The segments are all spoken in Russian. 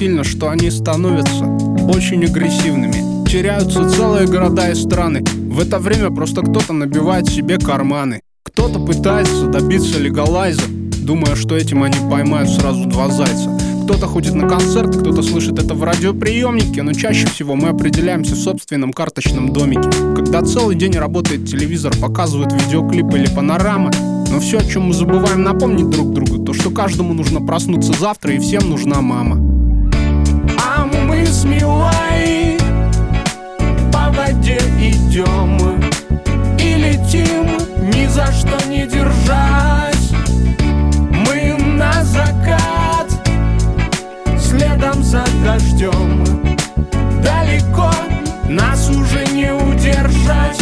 сильно, что они становятся очень агрессивными. Теряются целые города и страны. В это время просто кто-то набивает себе карманы. Кто-то пытается добиться легалайза, думая, что этим они поймают сразу 2 зайца. Кто-то ходит на концерты, кто-то слышит это в радиоприемнике, но чаще всего мы определяемся в собственном карточном домике. Когда целый день работает телевизор, показывают видеоклип или панорама, но все, о чем мы забываем напомнить друг другу, то что каждому нужно проснуться завтра и всем нужна мама. А мы с Милой по воде идем и летим, ни за что не держась. Мы на закат, следом за дождем. Далеко нас уже не удержать.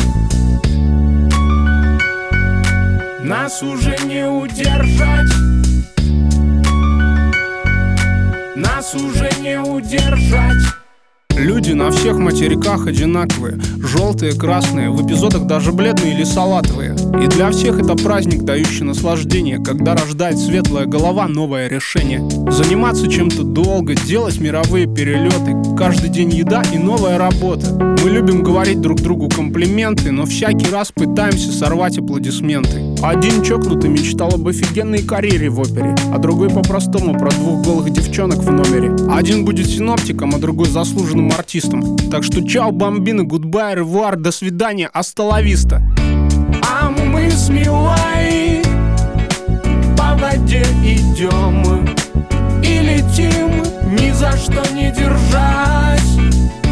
Нас уже не удержать. Нас уже не удержать. Люди на всех материках одинаковые. Желтые, красные, в эпизодах даже бледные или салатовые. И для всех это праздник, дающий наслаждение, когда рождает светлая голова новое решение. Заниматься чем-то долго, делать мировые перелеты. Каждый день еда и новая работа. Мы любим говорить друг другу комплименты, но всякий раз пытаемся сорвать аплодисменты. Один чокнутый мечтал об офигенной карьере в опере, а другой по-простому про 2 голых девчонок в номере. Один будет синоптиком, а другой заслуженным артистом. Так что чао, бомбины, гудбай, ревуар, до свидания, аста ла виста. А мы с Милой по воде идем и летим, ни за что не держась.